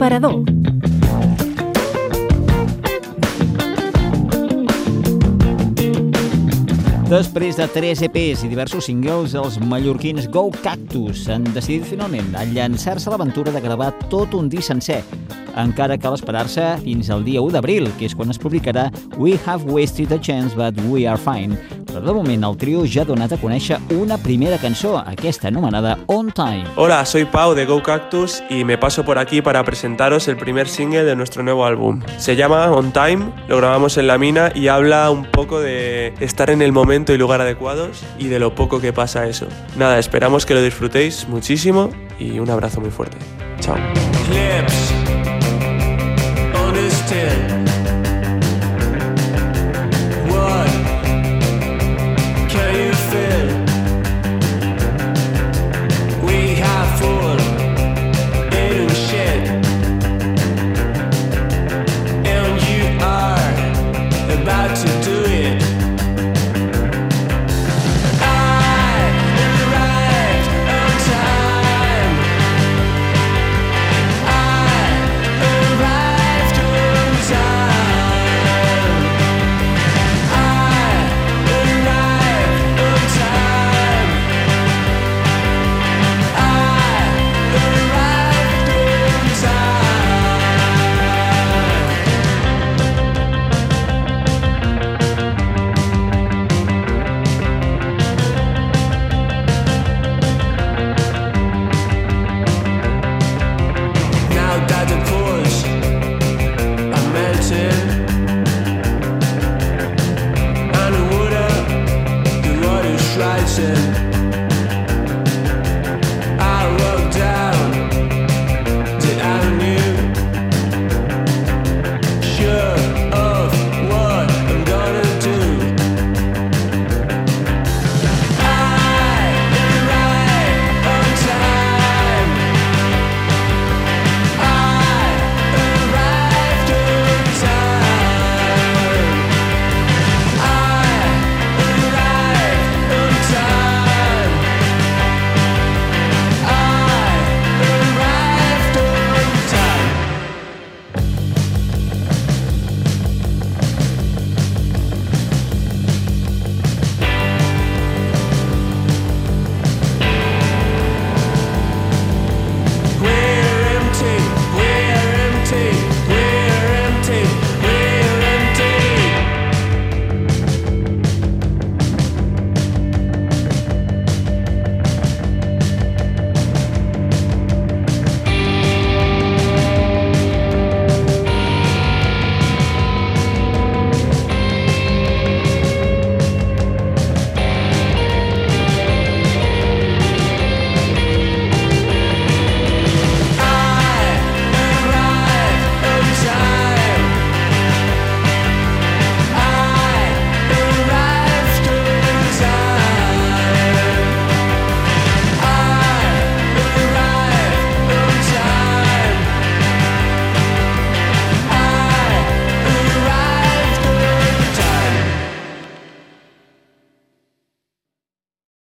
L'aparador. Després de 3 EPs i diversos singles, els mallorquins Go Cactus han decidit finalment llançar-se a l'aventura de gravar tot un disc sencer. Encara cal esperar-se fins al dia 1 d'abril, que és quan es publicarà We Have Wasted a Chance But We Are Fine. Però de moment el trio ja ha donat a conèixer una primera cançó, aquesta anomenada On Time. Hola, soy Pau de Go Cactus y me paso por aquí para presentaros el primer single de nuestro nuevo álbum. Se llama On Time, lo grabamos en La Mina y habla un poco de estar en el momento y lugar adecuados y de lo poco que pasa eso. Nada, esperamos que lo disfrutéis muchísimo y un abrazo muy fuerte. Chao. Clips on his tin.